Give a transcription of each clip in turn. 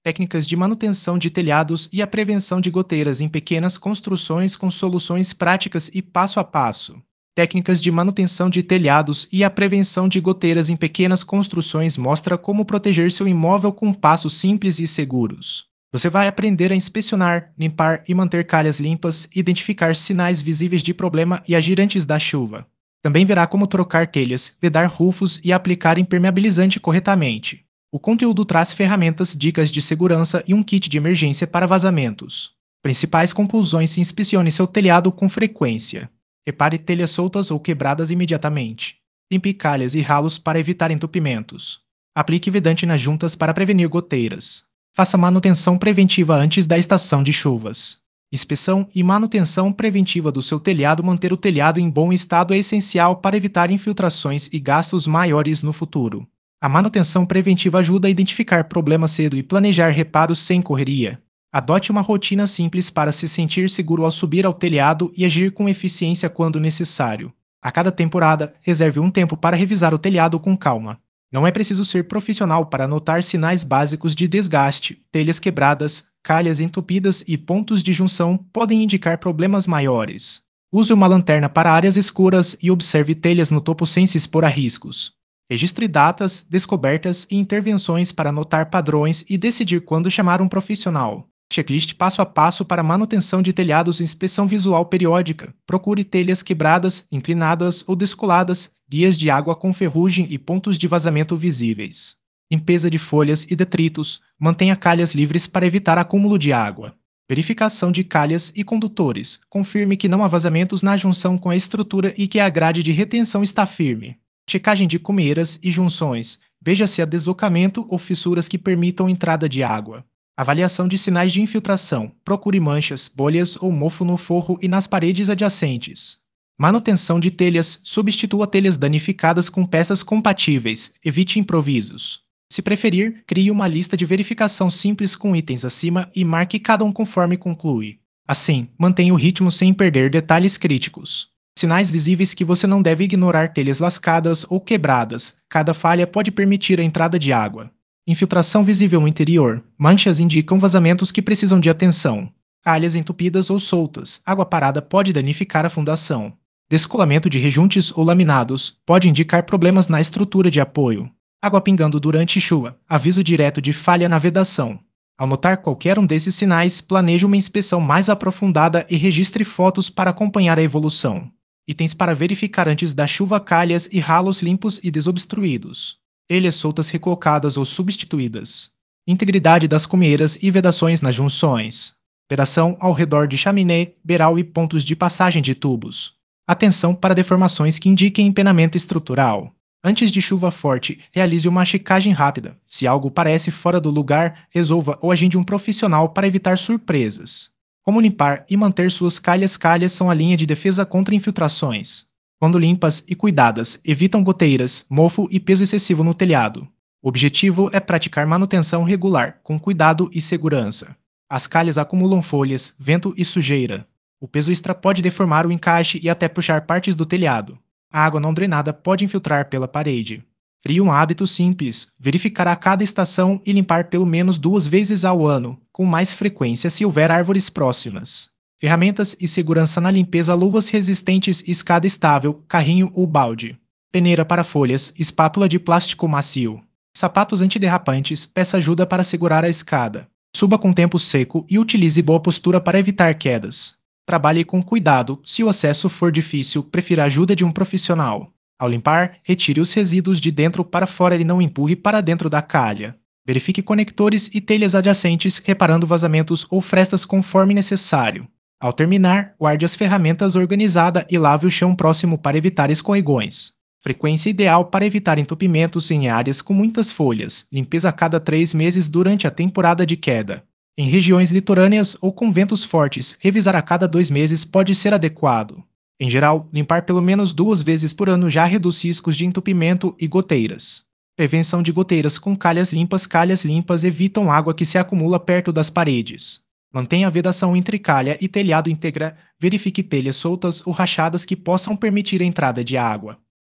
Técnicas de manutenção de telhados e a prevenção de goteiras em pequenas construções com soluções práticas e passo a passo. Técnicas de manutenção de telhados e a prevenção de goteiras em pequenas construções mostra como proteger seu imóvel com passos simples e seguros. Você vai aprender a inspecionar, limpar e manter calhas limpas, identificar sinais visíveis de problema e agir antes da chuva. Também verá como trocar telhas, vedar rufos e aplicar impermeabilizante corretamente. O conteúdo traz ferramentas, dicas de segurança e um kit de emergência para vazamentos. Principais conclusões: inspecione seu telhado com frequência. Repare telhas soltas ou quebradas imediatamente. Limpe calhas e ralos para evitar entupimentos. Aplique vedante nas juntas para prevenir goteiras. Faça manutenção preventiva antes da estação de chuvas. Inspeção e manutenção preventiva do seu telhado. Manter o telhado em bom estado é essencial para evitar infiltrações e gastos maiores no futuro. A manutenção preventiva ajuda a identificar problemas cedo e planejar reparos sem correria. Adote uma rotina simples para se sentir seguro ao subir ao telhado e agir com eficiência quando necessário. A cada temporada, reserve um tempo para revisar o telhado com calma. Não é preciso ser profissional para notar sinais básicos de desgaste. Telhas quebradas, calhas entupidas e pontos de junção podem indicar problemas maiores. Use uma lanterna para áreas escuras e observe telhas no topo sem se expor a riscos. Registre datas, descobertas e intervenções para notar padrões e decidir quando chamar um profissional. Checklist passo a passo para manutenção de telhados e inspeção visual periódica. Procure telhas quebradas, inclinadas ou descoladas, guias de água com ferrugem e pontos de vazamento visíveis. Limpeza de folhas e detritos. Mantenha calhas livres para evitar acúmulo de água. Verificação de calhas e condutores. Confirme que não há vazamentos na junção com a estrutura e que a grade de retenção está firme. Checagem de cumeiras e junções. Veja se há deslocamento ou fissuras que permitam entrada de água. Avaliação de sinais de infiltração. Procure manchas, bolhas ou mofo no forro e nas paredes adjacentes. Manutenção de telhas. Substitua telhas danificadas com peças compatíveis. Evite improvisos. Se preferir, crie uma lista de verificação simples com itens acima e marque cada um conforme conclui. Assim, mantenha o ritmo sem perder detalhes críticos. Sinais visíveis que você não deve ignorar: telhas lascadas ou quebradas. Cada falha pode permitir a entrada de água. Infiltração visível no interior. Manchas indicam vazamentos que precisam de atenção. Calhas entupidas ou soltas. Água parada pode danificar a fundação. Descolamento de rejuntes ou laminados pode indicar problemas na estrutura de apoio. Água pingando durante chuva. Aviso direto de falha na vedação. Ao notar qualquer um desses sinais, planeje uma inspeção mais aprofundada e registre fotos para acompanhar a evolução. Itens para verificar antes da chuva: calhas e ralos limpos e desobstruídos. Telhas soltas recolocadas ou substituídas. Integridade das cumeiras e vedações nas junções. Vedação ao redor de chaminé, beiral e pontos de passagem de tubos. Atenção para deformações que indiquem empenamento estrutural. Antes de chuva forte, realize uma checagem rápida. Se algo parece fora do lugar, resolva ou agende um profissional para evitar surpresas. Como limpar e manter suas calhas? Calhas são a linha de defesa contra infiltrações. Quando limpas e cuidadas, evitam goteiras, mofo e peso excessivo no telhado. O objetivo é praticar manutenção regular, com cuidado e segurança. As calhas acumulam folhas, vento e sujeira. O peso extra pode deformar o encaixe e até puxar partes do telhado. A água não drenada pode infiltrar pela parede. Crie um hábito simples: verificar a cada estação e limpar pelo menos 2 vezes ao ano, com mais frequência se houver árvores próximas. Ferramentas e segurança na limpeza: luvas resistentes, escada estável, carrinho ou balde. Peneira para folhas, espátula de plástico macio. Sapatos antiderrapantes, peça ajuda para segurar a escada. Suba com tempo seco e utilize boa postura para evitar quedas. Trabalhe com cuidado. Se o acesso for difícil, prefira a ajuda de um profissional. Ao limpar, retire os resíduos de dentro para fora e não empurre para dentro da calha. Verifique conectores e telhas adjacentes, reparando vazamentos ou frestas conforme necessário. Ao terminar, guarde as ferramentas organizada e lave o chão próximo para evitar escorregões. Frequência ideal para evitar entupimentos em áreas com muitas folhas. Limpeza a cada 3 meses durante a temporada de queda. Em regiões litorâneas ou com ventos fortes, revisar a cada 2 meses pode ser adequado. Em geral, limpar pelo menos 2 vezes por ano já reduz riscos de entupimento e goteiras. Prevenção de goteiras com calhas limpas. Calhas limpas evitam água que se acumula perto das paredes. Mantenha a vedação entre calha e telhado íntegra. Verifique telhas soltas ou rachadas que possam permitir a entrada de água.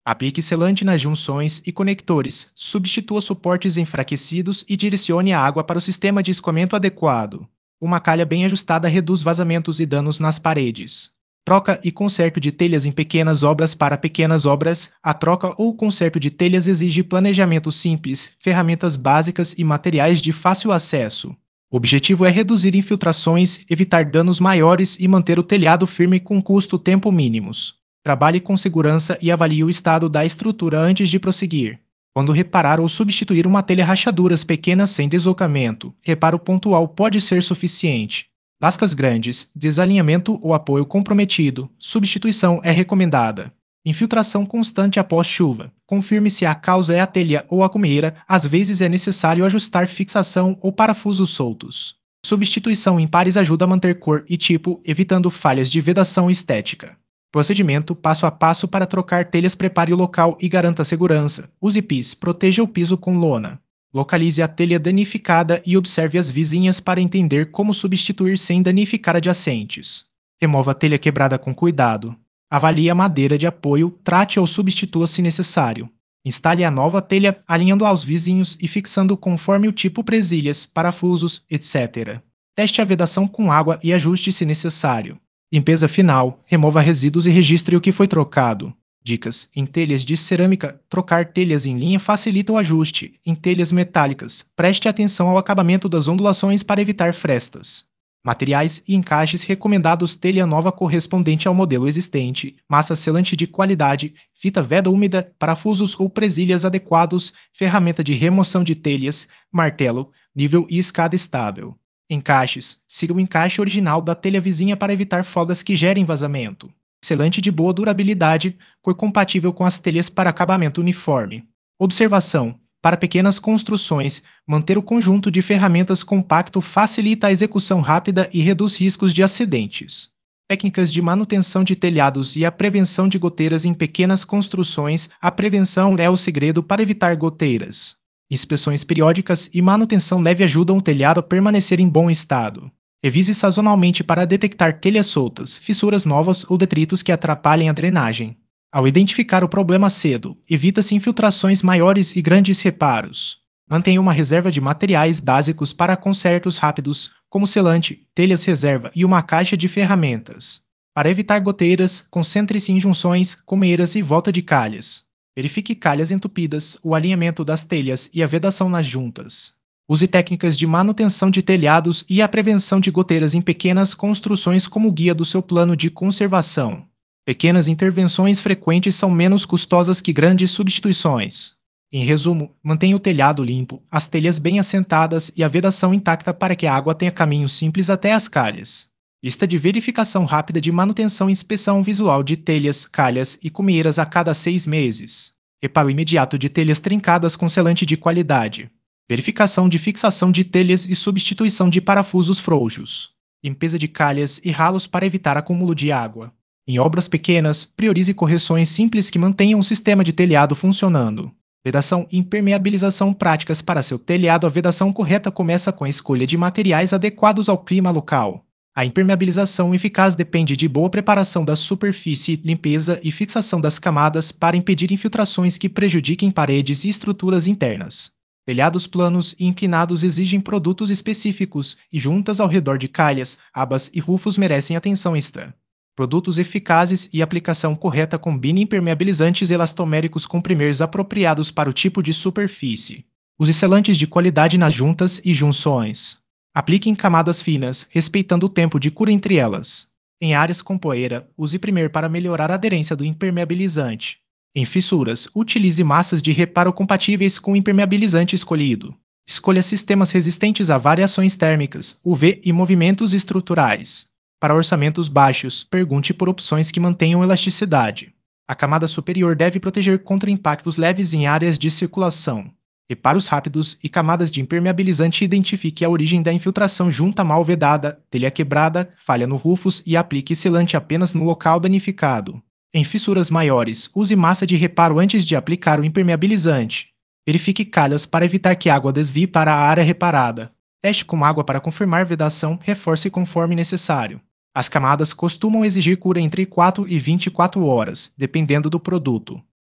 Aplique selante nas junções e conectores, substitua suportes enfraquecidos e direcione a água para o sistema de escoamento adequado. Uma calha bem ajustada reduz vazamentos e danos nas paredes. Troca e conserto de telhas em pequenas obras. Para pequenas obras, a troca ou conserto de telhas exige planejamento simples, ferramentas básicas e materiais de fácil acesso. O objetivo é reduzir infiltrações, evitar danos maiores e manter o telhado firme com custo-tempo mínimos. Trabalhe com segurança e avalie o estado da estrutura antes de prosseguir. Quando reparar ou substituir uma telha, rachaduras pequenas sem deslocamento, reparo pontual pode ser suficiente. Lascas grandes, desalinhamento ou apoio comprometido, substituição é recomendada. Infiltração constante após chuva. Confirme se a causa é a telha ou a cumeira, às vezes é necessário ajustar fixação ou parafusos soltos. Substituição em pares ajuda a manter cor e tipo, evitando falhas de vedação estética. Procedimento passo a passo para trocar telhas. Prepare o local e garanta segurança. Use pis, proteja o piso com lona. Localize a telha danificada e observe as vizinhas para entender como substituir sem danificar adjacentes. Remova a telha quebrada com cuidado. Avalie a madeira de apoio, trate ou substitua se necessário. Instale a nova telha alinhando aos vizinhos e fixando conforme o tipo presilhas, parafusos, etc. Teste a vedação com água e ajuste se necessário. Limpeza final, remova resíduos e registre o que foi trocado. Dicas: em telhas de cerâmica, trocar telhas em linha facilita o ajuste. Em telhas metálicas, preste atenção ao acabamento das ondulações para evitar frestas. Materiais e encaixes recomendados: telha nova correspondente ao modelo existente, massa selante de qualidade, fita veda úmida, parafusos ou presilhas adequados, ferramenta de remoção de telhas, martelo, nível e escada estável. Encaixes: siga o encaixe original da telha vizinha para evitar folgas que gerem vazamento. Selante de boa durabilidade, cor compatível com as telhas para acabamento uniforme. Observação: para pequenas construções, manter o conjunto de ferramentas compacto facilita a execução rápida e reduz riscos de acidentes. Técnicas de manutenção de telhados e a prevenção de goteiras em pequenas construções. A prevenção é o segredo para evitar goteiras. Inspeções periódicas e manutenção leve ajudam o telhado a permanecer em bom estado. Revise sazonalmente para detectar telhas soltas, fissuras novas ou detritos que atrapalhem a drenagem. Ao identificar o problema cedo, evita-se infiltrações maiores e grandes reparos. Mantenha uma reserva de materiais básicos para consertos rápidos, como selante, telhas reserva e uma caixa de ferramentas. Para evitar goteiras, concentre-se em junções, comeiras e volta de calhas. Verifique calhas entupidas, o alinhamento das telhas e a vedação nas juntas. Use técnicas de manutenção de telhados e a prevenção de goteiras em pequenas construções como guia do seu plano de conservação. Pequenas intervenções frequentes são menos custosas que grandes substituições. Em resumo, mantenha o telhado limpo, as telhas bem assentadas e a vedação intacta para que a água tenha caminho simples até as calhas. Lista de verificação rápida de manutenção e inspeção visual de telhas, calhas e cumeeiras a cada 6 meses. Reparo imediato de telhas trincadas com selante de qualidade. Verificação de fixação de telhas e substituição de parafusos frouxos. Limpeza de calhas e ralos para evitar acúmulo de água. Em obras pequenas, priorize correções simples que mantenham o sistema de telhado funcionando. Vedação e impermeabilização práticas para seu telhado. A vedação correta começa com a escolha de materiais adequados ao clima local. A impermeabilização eficaz depende de boa preparação da superfície, limpeza e fixação das camadas para impedir infiltrações que prejudiquem paredes e estruturas internas. Telhados planos e inclinados exigem produtos específicos e juntas ao redor de calhas, abas e rufos merecem atenção extra. Produtos eficazes e aplicação correta. Combine impermeabilizantes elastoméricos com primers apropriados para o tipo de superfície. Use selantes de qualidade nas juntas e junções. Aplique em camadas finas, respeitando o tempo de cura entre elas. Em áreas com poeira, use primer para melhorar a aderência do impermeabilizante. Em fissuras, utilize massas de reparo compatíveis com o impermeabilizante escolhido. Escolha sistemas resistentes a variações térmicas, UV e movimentos estruturais. Para orçamentos baixos, pergunte por opções que mantenham elasticidade. A camada superior deve proteger contra impactos leves em áreas de circulação. Reparos rápidos e camadas de impermeabilizante. Identifique a origem da infiltração: junta mal vedada, telha quebrada, falha no rufos e aplique selante apenas no local danificado. Em fissuras maiores, use massa de reparo antes de aplicar o impermeabilizante. Verifique calhas para evitar que a água desvie para a área reparada. Teste com água para confirmar vedação, reforce conforme necessário. As camadas costumam exigir cura entre 4 e 24 horas, dependendo do produto.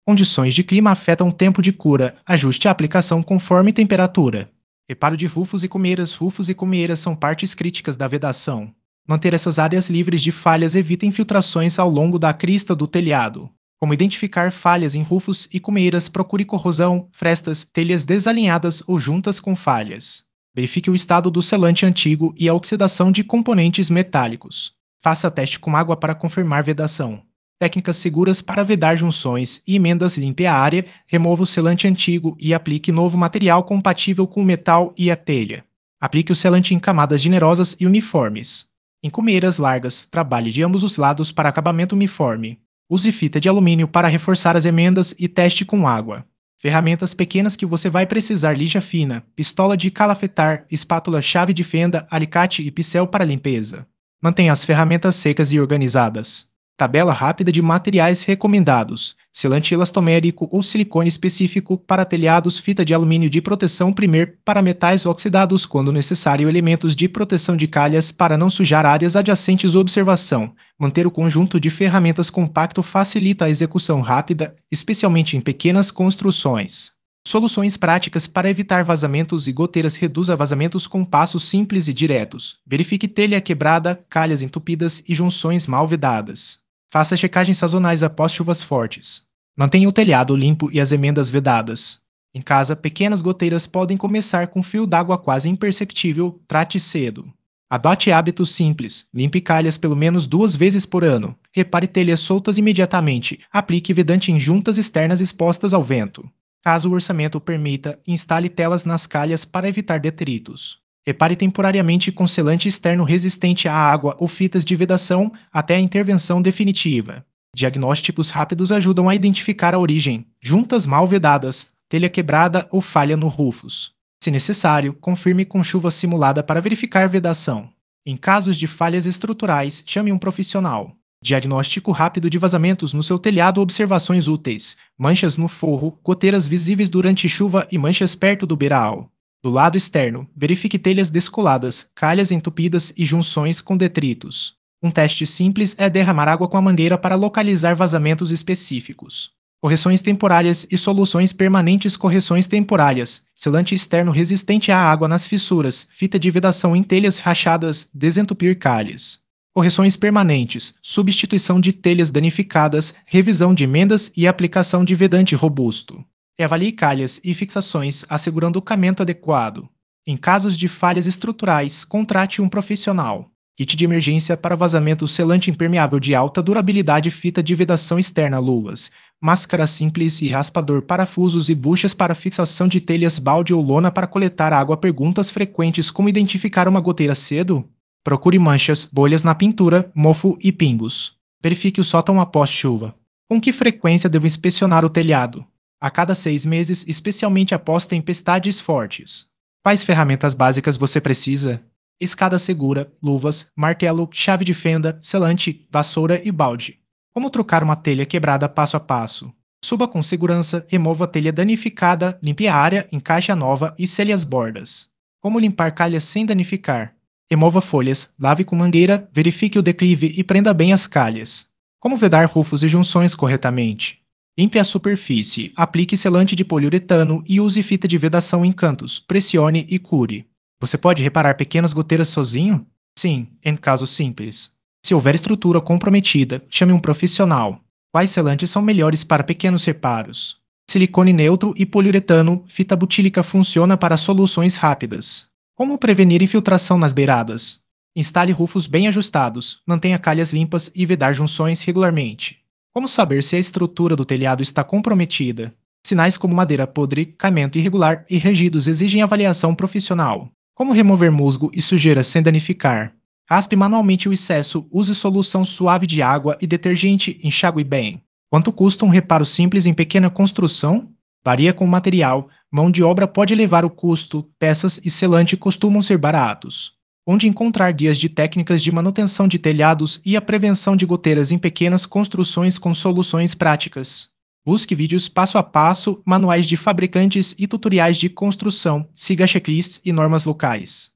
Condições de clima afetam o tempo de cura. Ajuste a aplicação conforme temperatura. Reparo de rufos e comeiras. Rufos e comeiras são partes críticas da vedação. Manter essas áreas livres de falhas evita infiltrações ao longo da crista do telhado. Como identificar falhas em rufos e comeiras, procure corrosão, frestas, telhas desalinhadas ou juntas com falhas. Verifique o estado do selante antigo e a oxidação de componentes metálicos. Faça teste com água para confirmar vedação. Técnicas seguras para vedar junções e emendas. Limpe a área, remova o selante antigo e aplique novo material compatível com o metal e a telha. Aplique o selante em camadas generosas e uniformes. Em comeiras largas, trabalhe de ambos os lados para acabamento uniforme. Use fita de alumínio para reforçar as emendas e teste com água. Ferramentas pequenas que você vai precisar: lija fina, pistola de calafetar, espátula, chave de fenda, alicate e pincel para limpeza. Mantenha as ferramentas secas e organizadas. Tabela rápida de materiais recomendados: selante elastomérico ou silicone específico para telhados, fita de alumínio de proteção primer para metais oxidados quando necessário, elementos de proteção de calhas para não sujar áreas adjacentes. Observação: manter o conjunto de ferramentas compacto facilita a execução rápida, especialmente em pequenas construções. Soluções práticas para evitar vazamentos e goteiras. Reduza vazamentos com passos simples e diretos. Verifique telha quebrada, calhas entupidas e junções mal vedadas. Faça checagens sazonais após chuvas fortes. Mantenha o telhado limpo e as emendas vedadas. Em casa, pequenas goteiras podem começar com fio d'água quase imperceptível. Trate cedo. Adote hábitos simples. Limpe calhas pelo menos 2 vezes por ano. Repare telhas soltas imediatamente. Aplique vedante em juntas externas expostas ao vento. Caso o orçamento permita, instale telas nas calhas para evitar detritos. Repare temporariamente com selante externo resistente à água ou fitas de vedação até a intervenção definitiva. Diagnósticos rápidos ajudam a identificar a origem: juntas mal vedadas, telha quebrada ou falha no rufos. Se necessário, confirme com chuva simulada para verificar vedação. Em casos de falhas estruturais, chame um profissional. Diagnóstico rápido de vazamentos no seu telhado. Observações úteis: manchas no forro, goteiras visíveis durante chuva e manchas perto do beiral. Do lado externo, verifique telhas descoladas, calhas entupidas e junções com detritos. Um teste simples é derramar água com a mangueira para localizar vazamentos específicos. Correções temporárias e soluções permanentes. Correções temporárias: selante externo resistente à água nas fissuras, fita de vedação em telhas rachadas, desentupir calhas. Correções permanentes: substituição de telhas danificadas, revisão de emendas e aplicação de vedante robusto. Avalie calhas e fixações, assegurando o camento adequado. Em casos de falhas estruturais, contrate um profissional. Kit de emergência para vazamento: selante impermeável de alta durabilidade, fita de vedação externa, luvas, máscara simples e raspador, parafusos e buchas para fixação de telhas, balde ou lona para coletar água. Perguntas frequentes: como identificar uma goteira cedo? Procure manchas, bolhas na pintura, mofo e pingos. Verifique o sótão após chuva. Com que frequência devo inspecionar o telhado? A cada 6 meses, especialmente após tempestades fortes. Quais ferramentas básicas você precisa? Escada segura, luvas, martelo, chave de fenda, selante, vassoura e balde. Como trocar uma telha quebrada passo a passo? Suba com segurança, remova a telha danificada, limpe a área, encaixe a nova e sele as bordas. Como limpar calhas sem danificar? Remova folhas, lave com mangueira, verifique o declive e prenda bem as calhas. Como vedar rufos e junções corretamente? Limpe a superfície, aplique selante de poliuretano e use fita de vedação em cantos, pressione e cure. Você pode reparar pequenas goteiras sozinho? Sim, em casos simples. Se houver estrutura comprometida, chame um profissional. Quais selantes são melhores para pequenos reparos? Silicone neutro e poliuretano. Fita butílica funciona para soluções rápidas. Como prevenir infiltração nas beiradas? Instale rufos bem ajustados, mantenha calhas limpas e vedar junções regularmente. Como saber se a estrutura do telhado está comprometida? Sinais como madeira podre, caimento irregular e regidos exigem avaliação profissional. Como remover musgo e sujeira sem danificar? Raspe manualmente o excesso, use solução suave de água e detergente, enxague bem. Quanto custa um reparo simples em pequena construção? Varia com o material, mão de obra pode elevar o custo, peças e selante costumam ser baratos. Onde encontrar guias de técnicas de manutenção de telhados e a prevenção de goteiras em pequenas construções com soluções práticas. Busque vídeos passo a passo, manuais de fabricantes e tutoriais de construção. Siga checklists e normas locais.